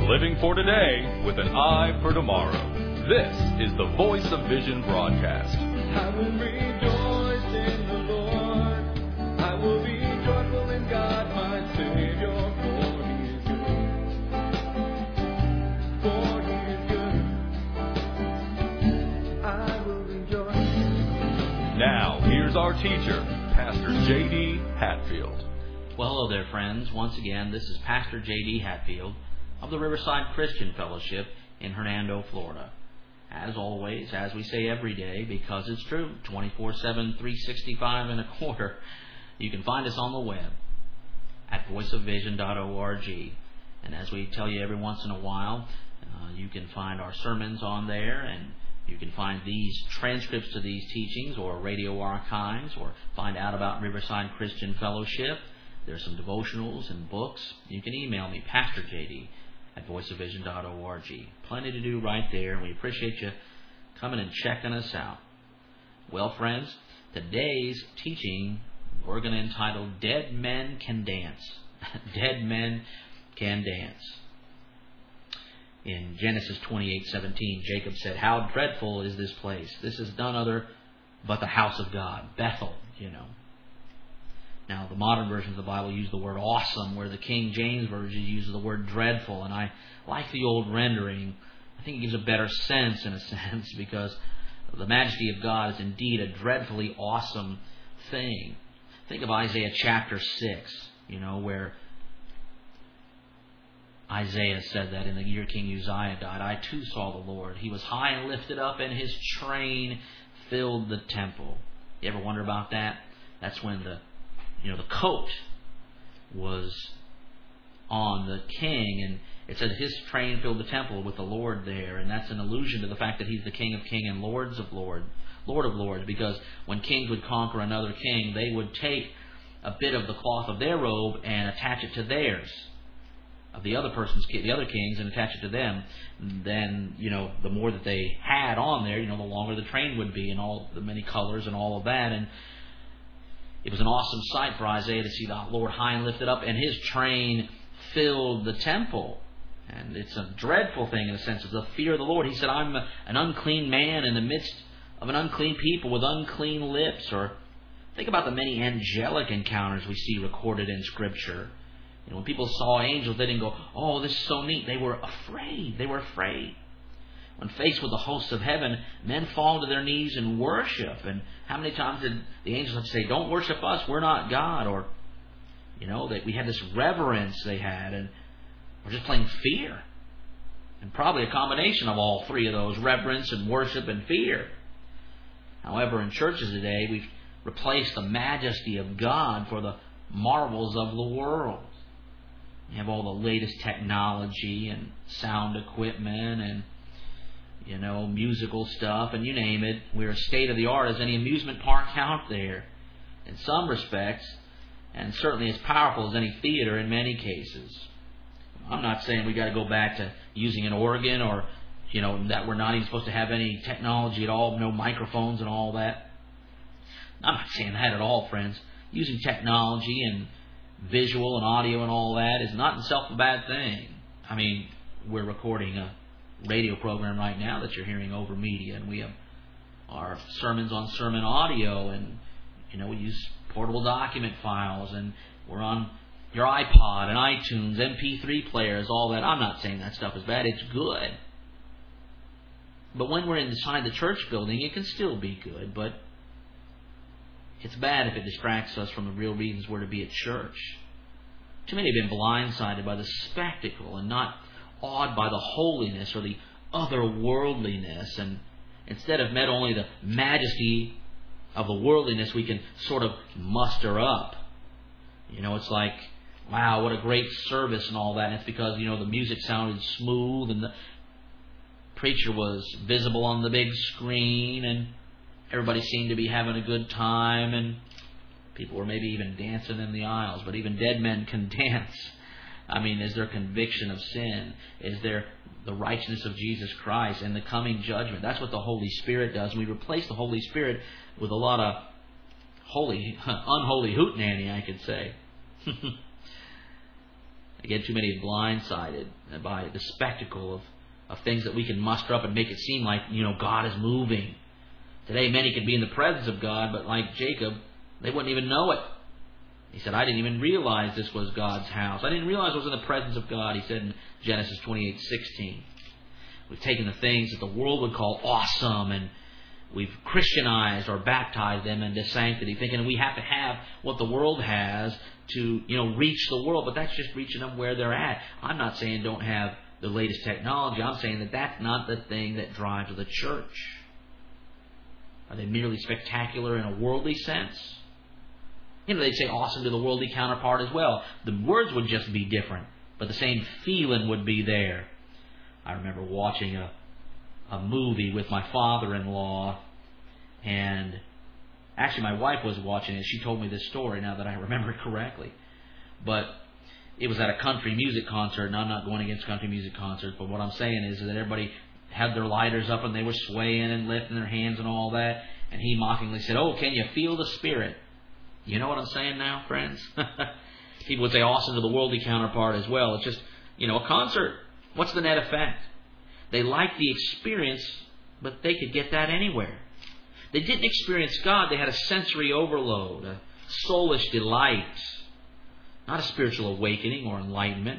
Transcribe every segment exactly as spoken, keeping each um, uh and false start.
Living for today with an eye for tomorrow. This is the Voice of Vision broadcast. I will rejoice in the Lord. I will be joyful in God, my Savior, for He is good. For He is good. I will rejoice. Now, here's our teacher, Pastor J D Hatfield. Well, hello there, friends. Once again, this is Pastor J D Hatfield of the Riverside Christian Fellowship in Hernando, Florida. As always, as we say every day, because it's true, twenty-four seven, three sixty-five and a quarter, you can find us on the web at voice of vision dot org. And as we tell you every once in a while, uh, you can find our sermons on there, and you can find these transcripts to these teachings or radio archives, or find out about Riverside Christian Fellowship. There's some devotionals and books. You can email me, Pastor J D, at voice of vision dot org. Plenty to do right there, and we appreciate you coming and checking us out. Well, friends, today's teaching we're going to entitle Dead Men Can Dance. Dead Men Can Dance. In Genesis twenty-eight seventeen, Jacob said, "How dreadful is this place? This is none other but the house of God." Bethel, you know. Now, the modern versions of the Bible use the word awesome, where the King James Version uses the word dreadful. And I like the old rendering. I think it gives a better sense, in a sense, because the majesty of God is indeed a dreadfully awesome thing. Think of Isaiah chapter six, you know, where Isaiah said that in the year King Uzziah died, "I too saw the Lord. He was high and lifted up, and His train filled the temple." You ever wonder about that? That's when the You know, the coat was on the king, and it said His train filled the temple with the Lord there, and that's an allusion to the fact that He's the King of Kings and Lords of Lord, Lord of Lords, because when kings would conquer another king, they would take a bit of the cloth of their robe and attach it to theirs, of the other person's, the other kings, and attach it to them. Then, you know, the more that they had on there, you know, the longer the train would be, and all the many colors and all of that, and it was an awesome sight for Isaiah to see the Lord high and lifted up, and His train filled the temple. And it's a dreadful thing in a sense. It's the fear of the Lord. He said, "I'm an unclean man in the midst of an unclean people with unclean lips." Or think about the many angelic encounters we see recorded in Scripture. You know, when people saw angels, they didn't go, "Oh, this is so neat." They were afraid. They were afraid. When faced with the hosts of heaven, men fall to their knees and worship. And how many times did the angels have to say, "Don't worship us, we're not God"? Or, you know, that we had this reverence they had, and we're just plain fear. And probably a combination of all three of those, reverence and worship and fear. However, in churches today, we've replaced the majesty of God for the marvels of the world. You have all the latest technology and sound equipment and you know, musical stuff, and you name it. We're state of the art as any amusement park out there in some respects, and certainly as powerful as any theater in many cases. I'm not saying we got to go back to using an organ, or, you know, that we're not even supposed to have any technology at all, no microphones and all that. I'm not saying that at all, friends. Using technology and visual and audio and all that is not in itself a bad thing. I mean, we're recording a radio program right now that you're hearing over media, and we have our sermons on sermon audio, and you know, we use portable document files, and we're on your iPod and iTunes, M P three players, all that. I'm not saying that stuff is bad. It's good. But when we're inside the church building, it can still be good, but it's bad if it distracts us from the real reasons we're to be at church. Too many have been blindsided by the spectacle and not awed by the holiness or the otherworldliness, and instead have met only the majesty of the worldliness we can sort of muster up. You know, it's like, wow, what a great service and all that. And it's because, you know, the music sounded smooth and the preacher was visible on the big screen, and everybody seemed to be having a good time, and people were maybe even dancing in the aisles. But even dead men can dance. I mean, is there conviction of sin? Is there the righteousness of Jesus Christ and the coming judgment? That's what the Holy Spirit does. And we replace the Holy Spirit with a lot of holy, unholy hootenanny, I could say. Again, too many blindsided by the spectacle of, of things that we can muster up and make it seem like, you know, God is moving. Today, many could be in the presence of God, but like Jacob, they wouldn't even know it. He said, I didn't even realize this was God's house. I didn't realize I was in the presence of God, he said in Genesis twenty-eight sixteen. We've taken the things that the world would call awesome, and we've Christianized or baptized them into sanctity, thinking we have to have what the world has to, you know, reach the world. But that's just reaching them where they're at. I'm not saying don't have the latest technology. I'm saying that that's not the thing that drives the church. Are they merely spectacular in a worldly sense? You know, they'd say awesome to the worldly counterpart as well. The words would just be different, but the same feeling would be there. I remember watching a a movie with my father-in-law, and actually my wife was watching it. She told me this story now that I remember it correctly. But it was at a country music concert, and I'm not going against country music concerts, but what I'm saying is that everybody had their lighters up and they were swaying and lifting their hands and all that, and he mockingly said, oh, can you feel the Spirit? You know what I'm saying now, friends? People would say awesome to the worldly counterpart as well. It's just, you know, a concert. What's the net effect? They liked the experience, but they could get that anywhere. They didn't experience God. They had a sensory overload, a soulish delight, not a spiritual awakening or enlightenment.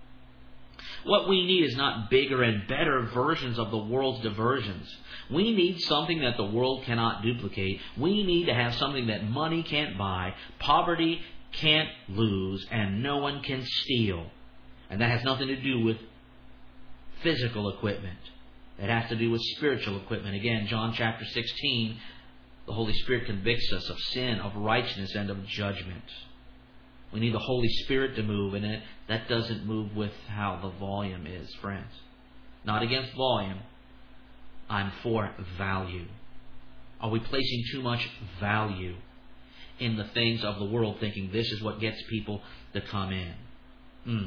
What we need is not bigger and better versions of the world's diversions. We need something that the world cannot duplicate. We need to have something that money can't buy, poverty can't lose, and no one can steal. And that has nothing to do with physical equipment. It has to do with spiritual equipment. Again, John chapter sixteen, the Holy Spirit convicts us of sin, of righteousness, and of judgment. We need the Holy Spirit to move, and it, that doesn't move with how the volume is, friends. Not against volume. I'm for value. Are we placing too much value in the things of the world, thinking this is what gets people to come in? Hmm.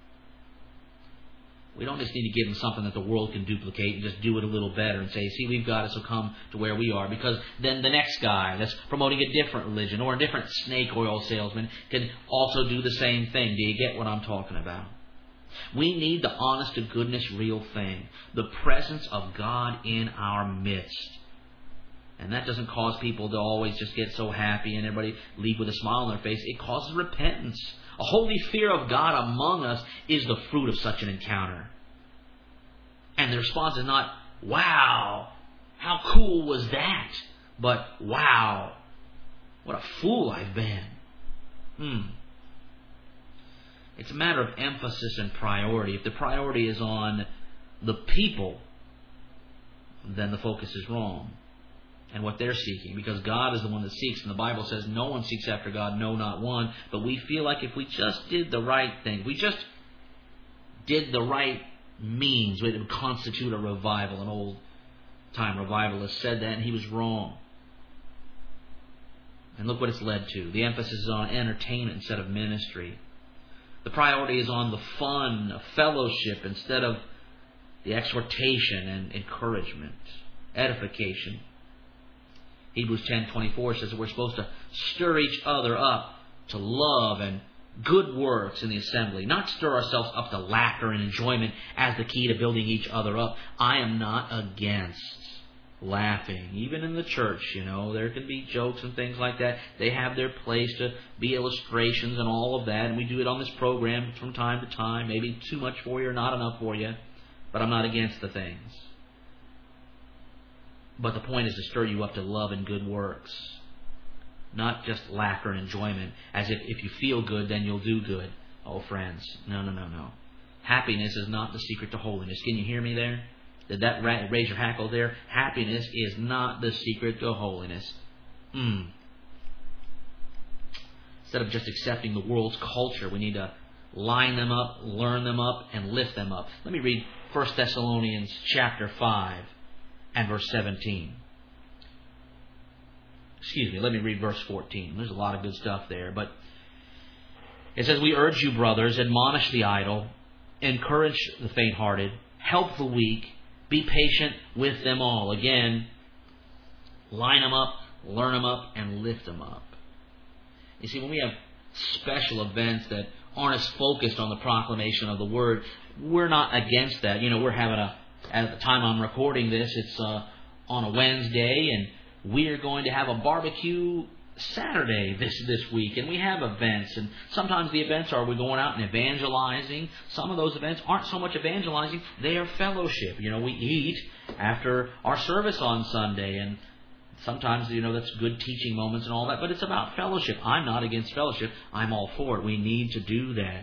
We don't just need to give them something that the world can duplicate and just do it a little better and say, see, we've got it, so come to where we are. Because then the next guy that's promoting a different religion or a different snake oil salesman can also do the same thing. Do you get what I'm talking about? We need the honest to goodness real thing. The presence of God in our midst. And that doesn't cause people to always just get so happy and everybody leave with a smile on their face. It causes repentance. A holy fear of God among us is the fruit of such an encounter. And the response is not, wow, how cool was that? But, wow, what a fool I've been. Hmm. It's a matter of emphasis and priority. If the priority is on the people, then the focus is wrong. And what they're seeking, because God is the one that seeks, and the Bible says no one seeks after God, no, not one. But we feel like if we just did the right thing, we just did the right means, it would constitute a revival. An old time revivalist said that, and he was wrong. And look what it's led to. The emphasis is on entertainment instead of ministry. The priority is on the fun of fellowship instead of the exhortation and encouragement, edification. Hebrews ten twenty-four says that we're supposed to stir each other up to love and good works in the assembly. Not stir ourselves up to laughter and enjoyment as the key to building each other up. I am not against laughing. Even in the church, you know, there can be jokes and things like that. They have their place to be illustrations and all of that. And we do it on this program from time to time. Maybe too much for you or not enough for you. But I'm not against the things. But the point is to stir you up to love and good works. Not just laughter and enjoyment, as if if you feel good, then you'll do good. Oh, friends, no, no, no, no. Happiness is not the secret to holiness. Can you hear me there? Did that raise your hackle there? Happiness is not the secret to holiness. Mm. Instead of just accepting the world's culture, we need to line them up, learn them up, and lift them up. Let me read First Thessalonians chapter five. And verse seventeen. Excuse me, let me read verse fourteen. There's a lot of good stuff there. But it says, we urge you, brothers, admonish the idle, encourage the faint-hearted, help the weak, be patient with them all. Again, line them up, learn them up, and lift them up. You see, when we have special events that aren't as focused on the proclamation of the Word. We're not against that. You know, we're having a, at the time I'm recording this, it's uh, on a Wednesday, and we're going to have a barbecue Saturday this this week, and we have events, and sometimes the events are we're going out and evangelizing. Some of those events aren't so much evangelizing, they are fellowship. You know, we eat after our service on Sunday, and sometimes, you know, that's good teaching moments and all that, but it's about fellowship. I'm not against fellowship. I'm all for it. We need to do that.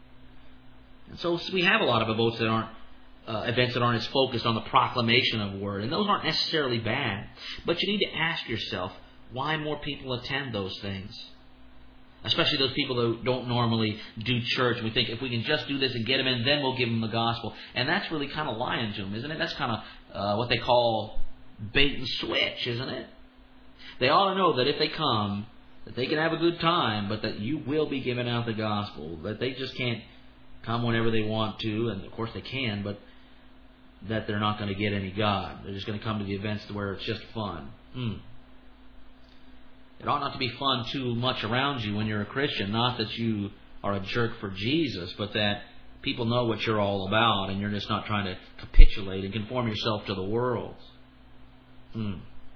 And so we have a lot of events that aren't uh, events that aren't as focused on the proclamation of word, and those aren't necessarily bad. But you need to ask yourself, why more people attend those things? Especially those people who don't normally do church. We think if we can just do this and get them in, then we'll give them the gospel. And that's really kind of lying to them, isn't it? That's kind of uh, what they call bait and switch, isn't it? They ought to know that if they come, that they can have a good time, but that you will be giving out the gospel. That they just can't come whenever they want to, and of course they can, but that they're not going to get any God. They're just going to come to the events where it's just fun. Hmm. It ought not to be fun too much around you when you're a Christian. Not that you are a jerk for Jesus, but that people know what you're all about, and you're just not trying to capitulate and conform yourself to the world. Hmm.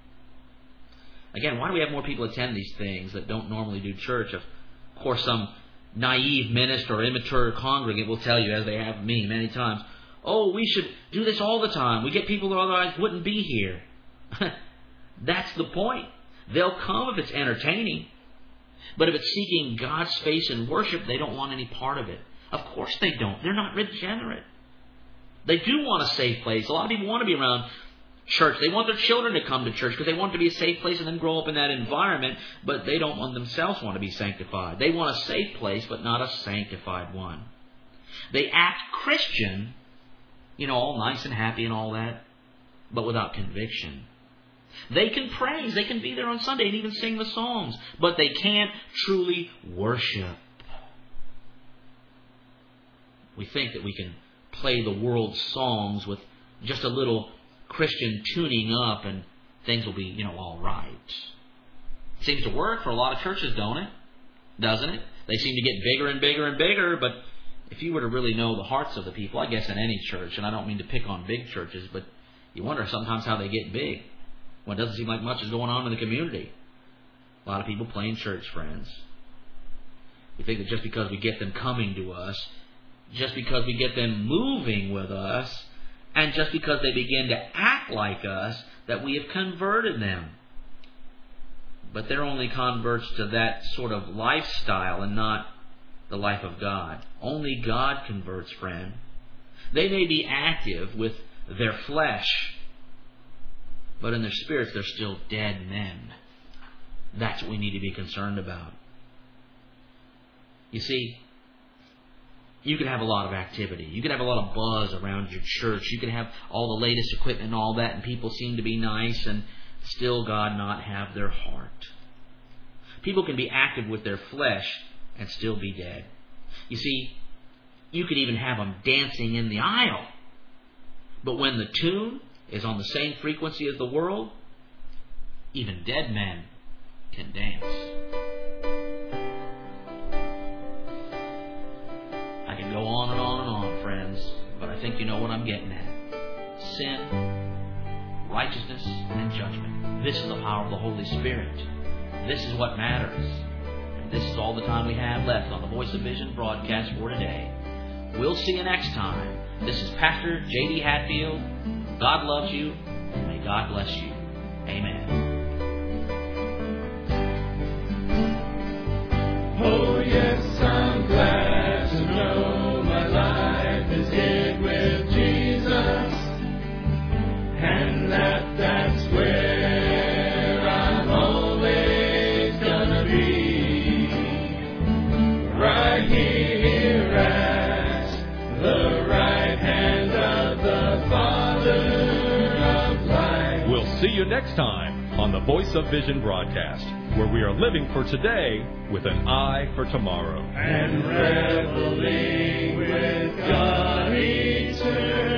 Again, why do we have more people attend these things that don't normally do church? Of course, some naive minister or immature congregant will tell you, as they have me many times, oh, we should do this all the time. We get people who otherwise wouldn't be here. That's the point. They'll come if it's entertaining. But if it's seeking God's face in worship, they don't want any part of it. Of course they don't. They're not regenerate. They do want a safe place. A lot of people want to be around church. They want their children to come to church because they want it to be a safe place and then grow up in that environment, but they don't want themselves want to be sanctified. They want a safe place, but not a sanctified one. They act Christian, you know, all nice and happy and all that, but without conviction. They can praise, they can be there on Sunday and even sing the songs, but they can't truly worship. We think that we can play the world's songs with just a little Christian tuning up and things will be, you know, all right. It seems to work for a lot of churches, don't it? Doesn't it? They seem to get bigger and bigger and bigger, but if you were to really know the hearts of the people, I guess in any church, and I don't mean to pick on big churches, but you wonder sometimes how they get big. Well, it doesn't seem like much is going on in the community. A lot of people playing church, friends. We think that just because we get them coming to us, just because we get them moving with us, and just because they begin to act like us, that we have converted them. But they're only converts to that sort of lifestyle and not the life of God. Only God converts, friend. They may be active with their flesh, but in their spirits they're still dead men. That's what we need to be concerned about. You see, you can have a lot of activity. You can have a lot of buzz around your church. You can have all the latest equipment and all that, and people seem to be nice, and still God not have their heart. People can be active with their flesh and still be dead. You see, you could even have them dancing in the aisle. But when the tune is on the same frequency as the world, even dead men can dance. I can go on and on and on, friends, but I think you know what I'm getting at. Sin, righteousness, and judgment. This is the power of the Holy Spirit. This is what matters. And this is all the time we have left on the Voice of Vision broadcast for today. We'll see you next time. This is Pastor J D Hatfield. God loves you, and may God bless you. Amen. Oh yes, I'm glad to know my life is hid with Jesus, and that that's where I'm always gonna be, right here at the right hand of the Father of light. We'll see you next time on the Voice of Vision broadcast, where we are living for today with an eye for tomorrow. And reveling with God eternal.